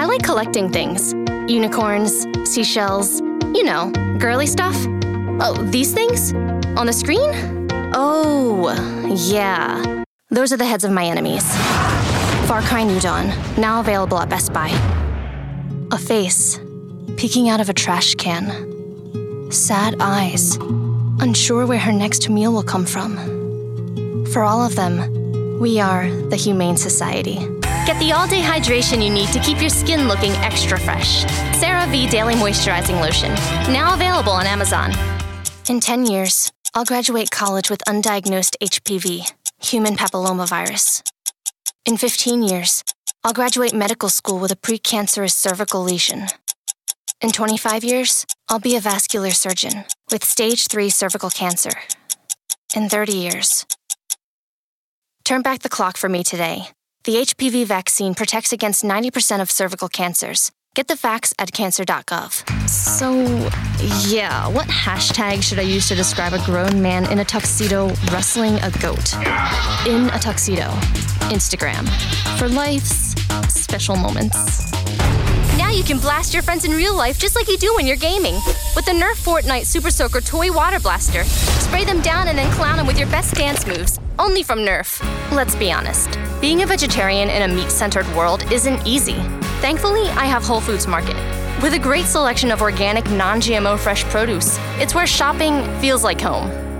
I like collecting things. Unicorns, seashells, girly stuff. Oh, these things? On the screen? Oh, yeah. Those are the heads of my enemies. Far Cry New Dawn, now available at Best Buy. A face, peeking out of a trash can. Sad eyes, unsure where her next meal will come from. For all of them, we are the Humane Society. Get the all-day hydration you need to keep your skin looking extra fresh. CeraVe Daily Moisturizing Lotion, now available on Amazon. In 10 years, I'll graduate college with undiagnosed HPV, human papillomavirus. In 15 years, I'll graduate medical school with a precancerous cervical lesion. In 25 years, I'll be a vascular surgeon with stage 3 cervical cancer. In 30 years. Turn back the clock for me today. The HPV vaccine protects against 90% of cervical cancers. Get the facts at cancer.gov. So, yeah, what hashtag should I use to describe a grown man in a tuxedo wrestling a goat? In a tuxedo. Instagram. For life's special moments. Now you can blast your friends in real life just like you do when you're gaming. With the Nerf Fortnite Super Soaker Toy Water Blaster. Spray them down and then clown them with your best dance moves. Only from Nerf. Let's be honest. Being a vegetarian in a meat-centered world isn't easy. Thankfully, I have Whole Foods Market. With a great selection of organic, non-GMO fresh produce, it's where shopping feels like home.